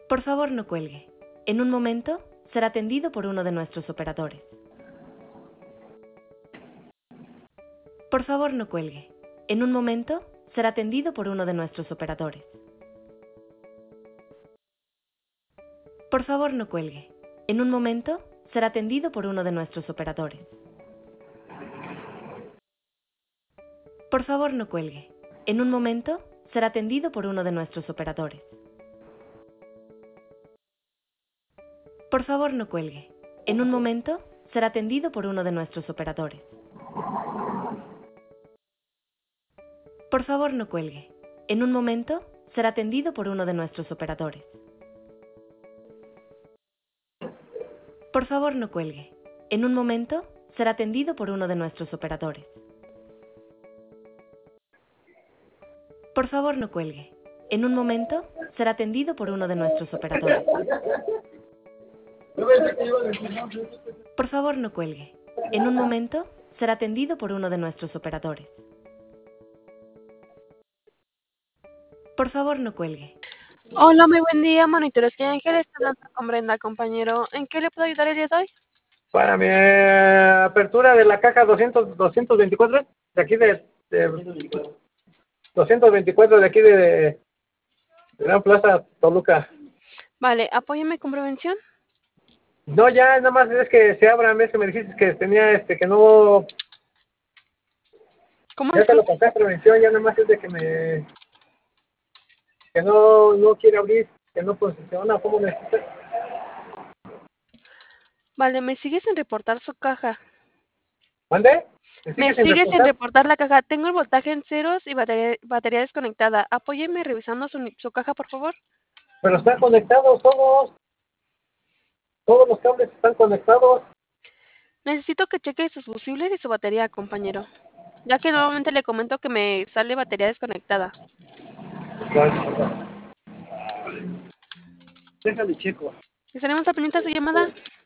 Por favor, no cuelgue. En un momento será atendido por uno de nuestros operadores. Por favor, no cuelgue. En un momento será atendido por uno de nuestros operadores. Por favor, no cuelgue. En un momento será atendido por uno de nuestros operadores. Por favor, no cuelgue. En un momento será atendido por uno de nuestros operadores. Por favor, no cuelgue. En un momento será atendido por uno de nuestros operadores. Por favor, no cuelgue. En un momento será atendido por uno de nuestros operadores. Por favor, no cuelgue. En un momento será atendido por uno de nuestros operadores. Por favor, no cuelgue. En un momento será atendido por uno de nuestros operadores. Por favor, no cuelgue. En un momento será atendido por uno de nuestros operadores. Por favor, no cuelgue. Hola, muy buen día, Monitores que Ángel, está hablando con Brenda, compañero. ¿En qué le puedo ayudar el día de hoy? Para mi apertura de la caja 224, de aquí de 224 de aquí de Gran Plaza, Toluca. Vale, apóyeme con prevención. No, ya nada más es que se abra, es que me dijiste que tenía que no. ¿Cómo Ya es? te lo pasé a prevención, ya nada más es de que no quiere abrir, que no funciona. ¿Cómo necesitas? Vale, me sigue sin reportar su caja. ¿Mande? Me Sin sigue sin reportar? reportar la caja. Tengo el voltaje en ceros y batería desconectada. Apóyeme revisando su caja, por favor. Pero están conectados todos los cables están conectados. Necesito que cheque sus fusibles y su batería, compañero. Ya que nuevamente le comento que me sale batería desconectada. Déjale checo. ¿Estaremos al pendiente de su llamada?